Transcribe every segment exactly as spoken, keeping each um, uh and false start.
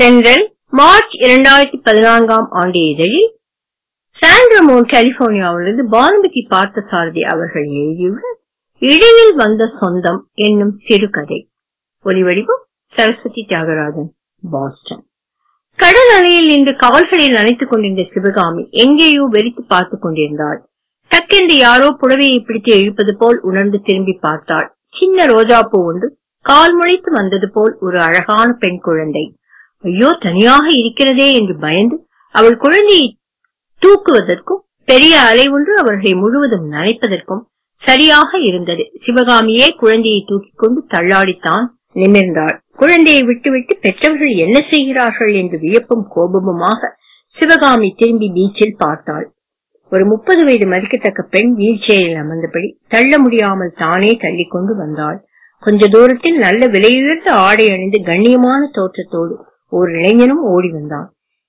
தென்றல் மார்ச் இரண்டாயிரத்தி பதினான்காம் ஆண்டு இதழில் சாண்ட்ரமோன் கலிபோர்னியாவிலிருந்து பானுமதி பார்த்தசாரதி அவர்கள் எழுதியுள்ள இடையில் வந்த சொந்தம் என்னும் சிறுகதை. ஒலிவடிவம் சரஸ்வதி தியாகராஜன், பாஸ்டன். கடல் அலையில் நின்று கால்களில் நனைத்துக் கொண்டிருந்த சிவகாமி எங்கேயோ வெறித்து பார்த்துக் கொண்டிருந்தாள். டக்கென்று யாரோ புடவையை பிடித்து இழுப்பது போல் உணர்ந்து திரும்பி பார்த்தாள். சின்ன ரோஜாப்பூ ஒன்று கால் முளைத்து வந்தது போல் ஒரு அழகான பெண் குழந்தை. ஐயோ, தனியாக இருக்கிறதே என்று பயந்து அவள் குழந்தையை தூக்குவதற்கும் பெரிய அலை ஒன்று அவர்களை முழுவதும் நனைப்பதற்கும் சரியாக இருந்தது. சிவகாமியே குழந்தையை தூக்கிக் கொண்டு தள்ளாடித்தான் நிமிர்ந்தாள். குழந்தையை விட்டுவிட்டு பெற்றவர்கள் என்ன செய்கிறார்கள் என்று வியப்பும் கோபமுமாக சிவகாமி திரும்பி பீச்சில் பார்த்தாள். ஒரு முப்பது வயது மதிக்கத்தக்க பெண் வீல் சேரில் அமர்ந்தபடி தள்ள முடியாமல் தானே தள்ளிக்கொண்டு வந்தாள். கொஞ்ச தூரத்தில் நல்ல விலையுயர்ந்த ஆடை அணிந்து கண்ணியமான தோற்றத்தோடு ஒரு இளைஞனும் ஓடி வந்தான்.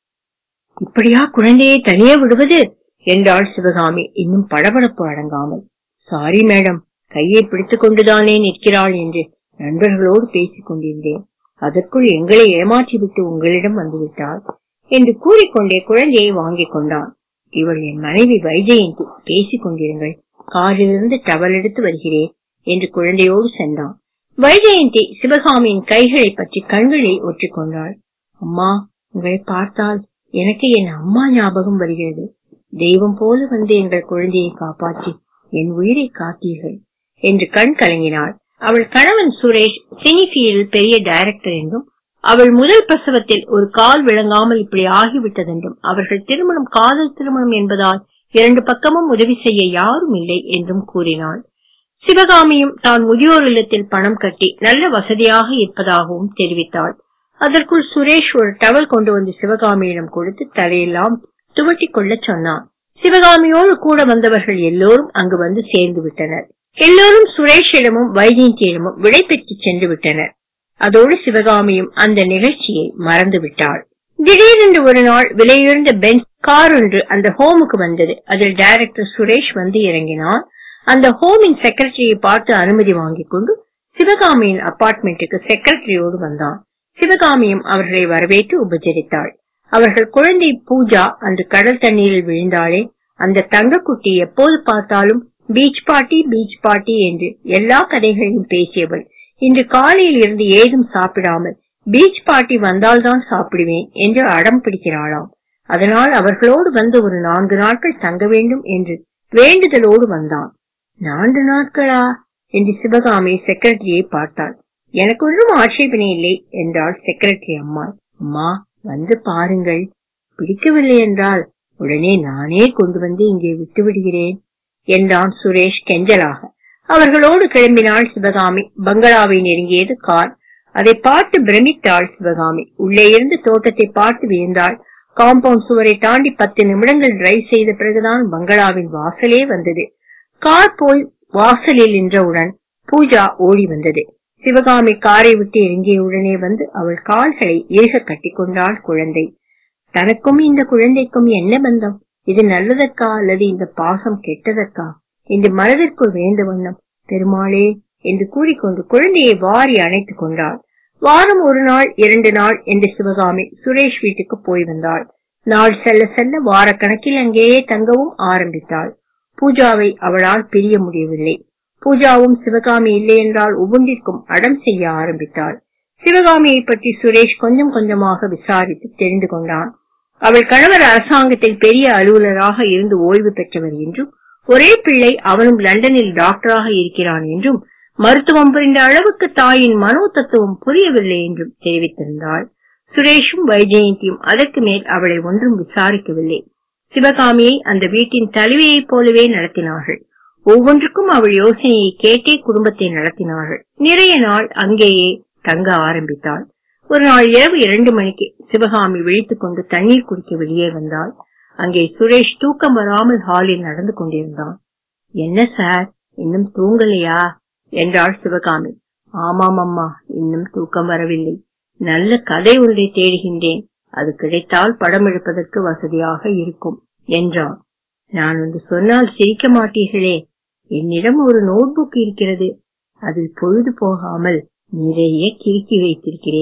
இப்படியா குழந்தையை தனியே விடுவது என்றாள் சிவகாமி இன்னும் படபடப்பு அடங்காமல். சாரி மேடம், கையை பிடித்துக் கொண்டுதானே நிற்கிறாள் என்று நண்பர்களோடு பேசிக் கொண்டிருந்தேன். அதற்குள் எங்களை ஏமாற்றிவிட்டு உங்களிடம் வந்துவிட்டாள் என்று கூறிக்கொண்டே குழந்தையை வாங்கிக் கொண்டான். இவள் என் மனைவி வைஜெயந்தி, பேசிக் கொண்டிருங்கள், காரிலிருந்து டவல் எடுத்து வருகிறேன் என்று குழந்தையோடு சென்றான். வைஜெயந்தி சிவகாமியின் கைகளை பற்றி கண்களை ஒற்றிக்கொண்டாள். அம்மா, உங்களை பார்த்தால் எனக்கு என் அம்மா ஞாபகம் வருகிறது. தெய்வம் போல வந்து எங்கள் குழந்தையை காப்பாற்றி என் உயிரை காத்தீர்கள் என்று கண் கலங்கினாள். அவள் கணவன் சுரேஷ் சினிஃபீல்டில் பெரிய டைரக்டர் என்றும் அவள் முதல் பிரசவத்தில் ஒரு கால் விளங்காமல் இப்படி ஆகிவிட்டதென்றும் அவர்கள் திருமணம் காதல் திருமணம் என்பதால் இரண்டு பக்கமும் உதவி செய்ய யாரும் இல்லை என்றும் கூறினாள். சிவகாமியும் தான் முதியோர் இல்லத்தில் பணம் கட்டி நல்ல வசதியாக இருப்பதாகவும் தெரிவித்தாள். அதற்குள் சுரேஷ் ஒரு டவல் கொண்டு வந்து சிவகாமியிடம் கொடுத்து தலையெல்லாம் துவட்டி கொள்ள சொன்னான். சிவகாமியோடு கூட வந்தவர்கள் எல்லோரும் அங்கு வந்து சேர்ந்து விட்டனர். எல்லோரும் சுரேஷிடமும் வைஜெயந்தியிடமும் விடை பெற்று சென்று விட்டனர். அதோடு சிவகாமியும் அந்த நிகழ்ச்சியை மறந்து விட்டாள். திடீரென்று ஒரு நாள் விலையுயர்ந்த பென்ஸ் கார் ஒன்று அந்த ஹோமுக்கு வந்தது. அதில் டைரக்டர் சுரேஷ் வந்து இறங்கினார். அந்த ஹோமின் செக்ரட்டரியை பார்த்து அனுமதி வாங்கிக் கொண்டு சிவகாமியின் அபார்ட்மெண்ட்டுக்கு செக்ரட்டரியோடு வந்தான். சிவகாமியும் அவர்களை வரவேற்று உபசரித்தாள். அவர்கள் குழந்தை பூஜா அன்று கடல் தண்ணீரில் விழுந்தாளே, அந்த தங்கக்குட்டி எப்போது பார்த்தாலும் பீச் பார்ட்டி பீச் பார்ட்டி என்று எல்லா கதைகளையும் பேசியவள் இன்று காலையில் இருந்து ஏதும் சாப்பிடாமல் பீச் பார்ட்டி வந்தால்தான் சாப்பிடுவேன் என்று அடம் பிடிக்கிறாளாம். அதனால் அவர்களோடு வந்து ஒரு நான்கு நாட்கள் தங்க வேண்டும் என்று வேண்டுதலோடு வந்தான். நான்கு நாட்களா என்று சிவகாமி செக்ரட்டரியை பார்த்தாள். எனக்கு ஒன்றும் ஆட்சேபனை இல்லை என்றாள் செக்ரட்டரி அம்மா. அம்மா, வந்து பாருங்கள், பிடிக்கவில்லை என்றால் உடனே நானே கொண்டு வந்து இங்கே விட்டு விடுகிறேன் என்றான் சுரேஷ் கெஞ்சலாக. அவர்களோடு கிளம்பினாள் சிவகாமி. பங்களாவை நெருங்கியது கார். அதை பார்த்து பிரமித்தாள் சிவகாமி. உள்ளே இருந்து தோட்டத்தை பார்த்து வியந்தாள். காம்பவுண்ட் சுவரை தாண்டி பத்து நிமிடங்கள் டிரைவ் செய்த பிறகுதான் பங்களாவின் வாசலே வந்தது. கார் போய் வாசலில் நின்றவுடன் பூஜா ஓடி வந்தது. சிவகாமி காரை விட்டு இறங்கிய உடனே வந்து அவள் கால்களை இறுக கட்டிக்கொண்டாள். குழந்தை, தனக்கும் இந்த குழந்தைக்கும் என்ன பந்தம்? இது நல்லதற்கா அல்லது இந்த பாசம் கெட்டதற்கா என்று மனதிற்குள் வேண்ட வண்ணம் பெருமாளே என்று கூறிக்கொண்டு குழந்தையை வாரி அணைத்துக் கொண்டாள். வாரம் ஒரு நாள் இரண்டு நாள் என்று சிவகாமி சுரேஷ் வீட்டுக்கு போய் வந்தாள். நாள் செல்ல செல்ல வார கணக்கில் அங்கேயே தங்கவும் ஆரம்பித்தாள். பூஜாவை அவளால் பிரிய முடியவில்லை. பூஜாவும் சிவகாமி இல்லை என்றால் ஒவ்வொன்றிற்கும் அடம் செய்ய ஆரம்பித்தாள். சிவகாமியை பற்றி சுரேஷ் கொஞ்சம் கொஞ்சமாக விசாரித்து தெரிந்து கொண்டான். அவள் கணவர் அரசாங்கத்தில் பெரிய அலுவலராக இருந்து ஓய்வு பெற்றவர் என்றும் ஒரே பிள்ளை அவனும் லண்டனில் டாக்டராக இருக்கிறான் என்றும் மருத்துவம் புரிந்த அளவுக்கு தாயின் மனோ தத்துவம் புரியவில்லை என்றும் தெரிவித்திருந்தாள். சுரேஷும் வைஜெயந்தியும் அதற்கு மேல் அவளை ஒன்றும் விசாரிக்கவில்லை. சிவகாமியை அந்த வீட்டின் தலைவியைப் போலவே நடத்தினார்கள். ஒவ்வொன்றுக்கும் அவள் யோசனையை கேட்டே குடும்பத்தை நடத்தினார்கள். நிறைய நாள் அங்கேயே தங்க ஆரம்பித்தாள். ஒரு நாள் இரவு இரண்டு மணிக்கு சிவகாமி விழித்துக் கொண்டு தண்ணீர் குடிக்க வெளியே வந்தாள். அங்கே சுரேஷ் தூக்கம் வராமல் ஹாலில் நடந்து கொண்டிருந்தான். என்ன சார், இன்னும் தூங்கலையா என்றாள் சிவகாமி. ஆமாம் அம்மா, இன்னும் தூக்கம் வரவில்லை. நல்ல கதை ஒன்றை தேடுகின்றேன். அது கிடைத்தால் படம் எடுப்பதற்கு வசதியாக இருக்கும் என்றான். நான் ஒன்று சொன்னால் சிரிக்க மாட்டீர்களே. என்னிடம் ஒரு நோட் புக் இருக்கிறது. அதில் பொழுது போகாமல் நிறைய கிறுக்கி வைத்திருக்கிறேன்.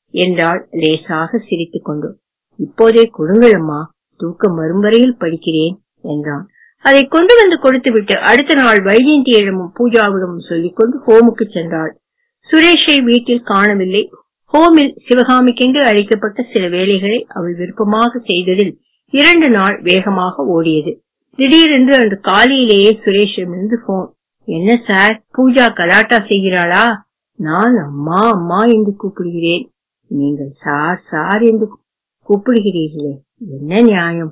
என்றாள் லேசாக சிரித்துக் கொண்டு. இப்போதே கொடுங்களம்மா, தூக்கம் வரும் வரையில் படிக்கிறேன் என்றான். அதை கொண்டு வந்து கொடுத்துவிட்டு அடுத்த நாள் வைஜெயந்தியிடமும் பூஜாவிடமும் சொல்லிக்கொண்டு ஹோமுக்கு சென்றாள். சுரேஷை வீட்டில் காணவில்லை. ஹோமில் சிவகாமிக்கென்று அளிக்கப்பட்ட சில வேலைகளை அவள் விருப்பமாக செய்ததில் இரண்டு நாள் வேகமாக ஓடியது. திடீரென்று அன்று காலையிலேயே சுரேஷிடமிருந்து போன். என்ன சார், பூஜா கலாட்டா செய்கிறாளா? நான் அம்மா அம்மா என்று கூப்பிடுகிறேன், நீங்கள் சார் சார் என்று கூப்பிடுகிறீர்களே, என்ன நியாயம்?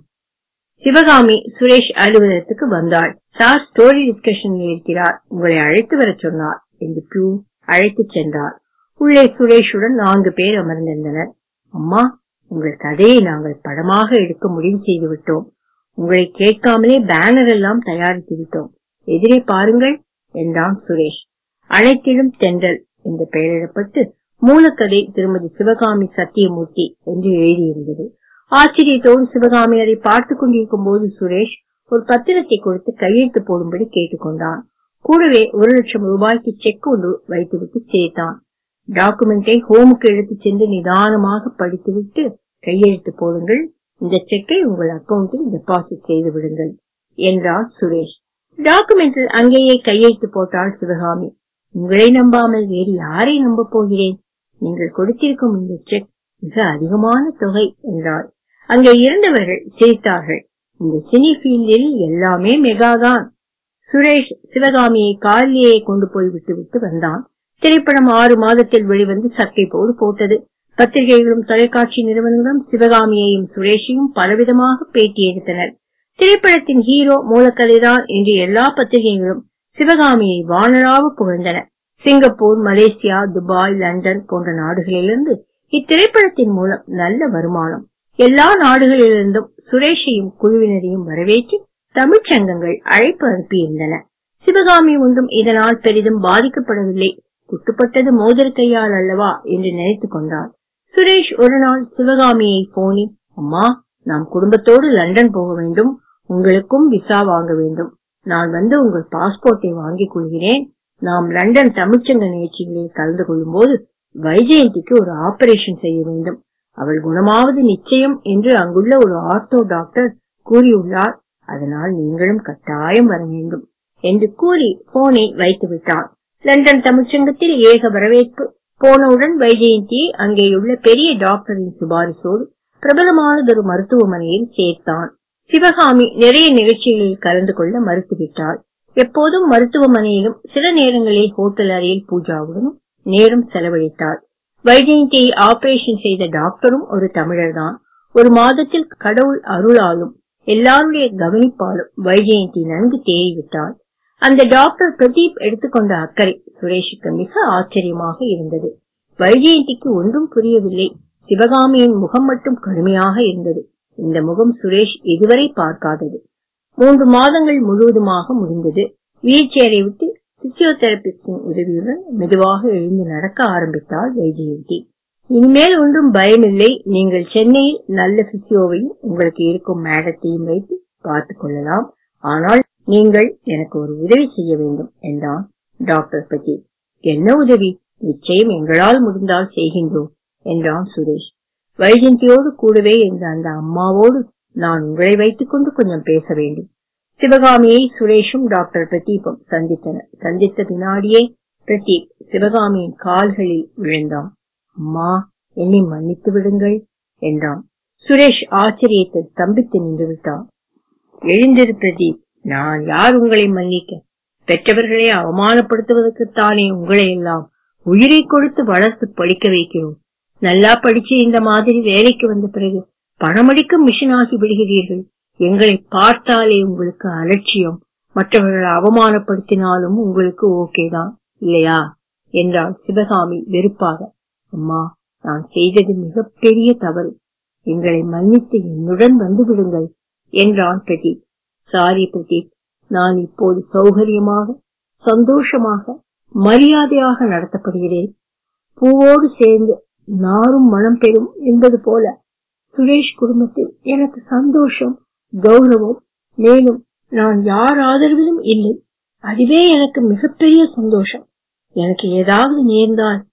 சிவகாமி சுரேஷ் அலுவலகத்துக்கு வந்தாள். சார் ஸ்டோரி டிஸ்கஷனில் இருக்கிறார், உங்களை அழைத்து வர சொன்னார் என்று பியூன் அழைத்து சென்றார். உள்ளே சுரேஷுடன் நான்கு பேர் அமர்ந்திருந்தனர். அம்மா, உங்கள் கதையை நாங்கள் படமாக எடுக்க முடிவு செய்து விட்டோம். உங்களை கேட்காமலே பேனர் எல்லாம் தயாரித்து விட்டோம். எதிரே பாருங்கள் என்றான் சுரேஷ். அனைத்திலும் தென்றல் என்று பெயரிடப்பட்டு மூலக்கதை திருமதி சிவகாமி சத்தியமூர்த்தி என்று எழுதியிருந்தது. ஆச்சரியத்தோடு சிவகாமி அதை பார்த்துக் கொண்டிருக்கும் போது சுரேஷ் ஒரு பத்திரத்தை கொடுத்து கையெழுத்து போடும்படி கேட்டுக்கொண்டான். கூடவே ஒரு லட்சம் ரூபாய்க்கு செக் ஒன்று வைத்துவிட்டு சேர்த்தான். டாக்குமெண்டை ஹோமுக்கு எடுத்து சென்று நிதானமாக படித்துவிட்டு கையெழுத்து போடுங்கள், இந்த செக்கை உங்கள் அக்கவுண்டில் டெபாசிட் செய்து விடுங்கள் என்றான் சுரேஷ். டாக்குமெண்டில் அங்கேயே கையெழுத்து போட்டாள் சிவகாமி. உங்களை நம்பாமல் வேறு யாரை நம்ப போகிறேன்? நீங்கள் கொடுத்திருக்கும் இந்த செக் மிக அதிகமான தொகை என்றாள். அங்கே இருந்தவர்கள் சிரித்தார்கள். இந்த சினி ஃபீல்டில் எல்லாமே மெகாதான். சுரேஷ் சிவகாமியை காரிலேயே கொண்டு போய் விட்டு விட்டு வந்தான். திரைப்படம் ஆறு மாதத்தில் வெளிவந்து சக்கை போடு போட்டது. பத்திரிகைகளும் தொலைக்காட்சி நிறுவனங்களும் சிவகாமியையும் சுரேஷையும் பலவிதமாக பேட்டி எடுத்தனர். திரைப்படத்தின் ஹீரோ மூலக்கதைதான் என்று எல்லா பத்திரிகைகளும் சிவகாமியை வானளாவ புகழ்ந்தன. சிங்கப்பூர், மலேசியா, துபாய், லண்டன் போன்ற நாடுகளிலிருந்து இத்திரைப்படத்தின் மூலம் நல்ல வருமானம். எல்லா நாடுகளிலிருந்தும் சுரேஷையும் குழுவினரையும் வரவேற்று தமிழ்ச்சங்கங்கள் அழைப்பு அனுப்பியிருந்தன. சிவகாமி ஒன்றும் இதனால் பெரிதும் பாதிக்கப்படவில்லை. குட்டுப்பட்டது மோதர் கையால் அல்லவா என்று நினைத்துக் கொண்டார். சுரேஷ் ஒரு நாள் சிவகாமியை போனி, அம்மா, நாம் குடும்பத்தோடு லண்டன் போக வேண்டும், உங்களுக்கும் விசா வாங்க வேண்டும். நான் வந்து உங்கள் பாஸ்போர்ட்டை வாங்கிக் கொள்கிறேன். நாம் லண்டன் தமிழ்ச்சங்க நிகழ்ச்சிகளில் கலந்து கொள்ளும் போது வைஜெயந்திக்கு ஒரு ஆபரேஷன் செய்ய வேண்டும். அவள் குணமாவது நிச்சயம் என்று அங்குள்ள ஒரு ஆர்த்தோ டாக்டர் கூறியுள்ளார். அதனால் நீங்களும் கட்டாயம் வர வேண்டும் என்று கூறி போனை வைத்து விட்டான். லண்டன் தமிழ்ச்சங்கத்தில் ஏக வரவேற்பு. போனவுடன் வைஜெயந்தியை அங்கேயுள்ள பெரிய டாக்டரின் சிபாரிசோடு பிரபலமானதொரு மருத்துவமனையில் சேர்த்தான். சிவகாமி நிறைய நிகழ்ச்சிகளில் கலந்து கொள்ள மறுத்துவிட்டாள். எப்போதும் மருத்துவமனையிலும் சில நேரங்களில் ஹோட்டல் அறையில் பூஜாவுடனும் நேரம் செலவழித்தாள். வைஜெயந்தியை ஆபரேஷன் செய்த டாக்டரும் ஒரு தமிழர் தான். ஒரு மாதத்தில் கடவுள் அருளாலும் எல்லாருடைய கவனிப்பாலும் வைஜெயந்தி நன்கு தேறிவிட்டாள். அந்த டாக்டர் பிரதீப் எடுத்துக்கொண்ட அக்கறை சுரேஷுக்கு மிக ஆச்சரியமாக இருந்தது. வைஜெயந்திக்கு ஒன்றும் புரியவில்லை. சிவகாமியின் முகம் மட்டும் கடுமையாக இருந்தது. இந்த முகம் சுரேஷ் இதுவரை பார்க்காதது. மூன்று மாதங்கள் முழுவதுமாக முடிந்தது. வீல் சேரை விட்டு பிசியோதெரபிஸ்டின் உதவியுடன் மெதுவாக எழுந்து நடக்க ஆரம்பித்தாள் வைஜெயந்தி. இனிமேல் ஒன்றும் பயமில்லை. நீங்கள் சென்னையில் நல்ல பிசியோவையும் உங்களுக்கு இருக்கும் மேடத்தையும் வைத்து பார்த்துக் கொள்ளலாம். ஆனால் நீங்கள் எனக்கு ஒரு உதவி செய்ய வேண்டும் என்றான் டாக்டர் பிரதீப். என்ன உதவி? நிச்சயம் எங்களால் முடிந்தால் செய்கின்றோம் என்றான் சுரேஷ். வைஜெயந்தியோடு கூடவே இருந்த அந்த அம்மாவோடு நான் உங்களை வைத்துக் கொண்டு கொஞ்சம் பேச வேண்டும். சிவகாமியை சுரேஷும் டாக்டர் பிரதீப்பும் சந்தித்தனர். சந்தித்த பின்னாடியே பிரதீப் சிவகாமியின் கால்களில் விழுந்தான். அம்மா, என்னை மன்னித்து விடுங்கள் என்றான். சுரேஷ் ஆச்சரியத்தில் ஸ்தம்பித்து நின்று விட்டான். எழுந்திரு பிரதீப், நான் யார் உங்களை மன்னிக்க? பெற்றவர்களை அவமானப்படுத்துவதற்குத்தானே உங்களை எல்லாம் உயிரை கொடுத்து வளர்த்து படிக்க வைக்கிறோம். நல்லா படிச்சு இந்த மாதிரி வேலைக்கு வந்த பிறகு பணமடிக்கும் மிஷின் ஆகி விடுகிறீர்கள். எங்களை பார்த்தாலே உங்களுக்கு அலட்சியம். மற்றவர்களை அவமானப்படுத்தினாலும் உங்களுக்கு ஓகேதான் இல்லையா என்றாள் சிவகாமி வெறுப்பாக. அம்மா, நான் செய்தது மிகப்பெரிய தவறு. எங்களை மன்னித்து என்னுடன் வந்து விடுங்கள் என்றான் பிரதீப். சாரி பிரதீப், நான் இப்போது சௌகரியமாக சந்தோஷமாக மரியாதையாக நடத்தப்படுகிறேன். பூவோடு சேர்ந்து நாரும் மனம் பெறும் என்பது போல சுரேஷ் குடும்பத்தில் எனக்கு சந்தோஷம், கௌரவம், மேலும் நான் யார் ஆதரவிலும் இல்லை. அதுவே எனக்கு மிகப்பெரிய சந்தோஷம். எனக்கு ஏதாவது நேர்ந்தால்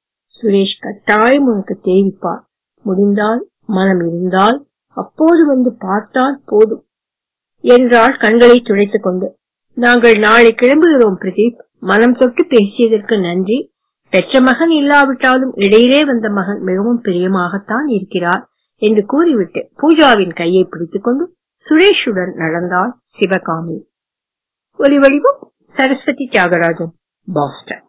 சுரேஷ் கட்டாயம் உனக்கு தெரிவிப்பார். முடிந்தால், மனம் இருந்தால் அப்போது வந்து பார்த்தால் போதும் என்றாள் கண்களை துடைத்துக் கொண்டு. நாங்கள் நாளை கிளம்புகிறோம் பிரதீப். மனம் தொட்டு பேசியதற்கு நன்றி. பெற்ற மகன் இல்லாவிட்டாலும் இடையிலே வந்த மகன் மிகவும் பிரியமாகத்தான் இருக்கிறார் என்று கூறிவிட்டு பூஜாவின் கையை பிடித்துக் கொண்டு சுரேஷுடன் நடந்தாள் சிவகாமி. ஒலி வடிவம் சரஸ்வதி தியாகராஜன், பாஸ்டன்.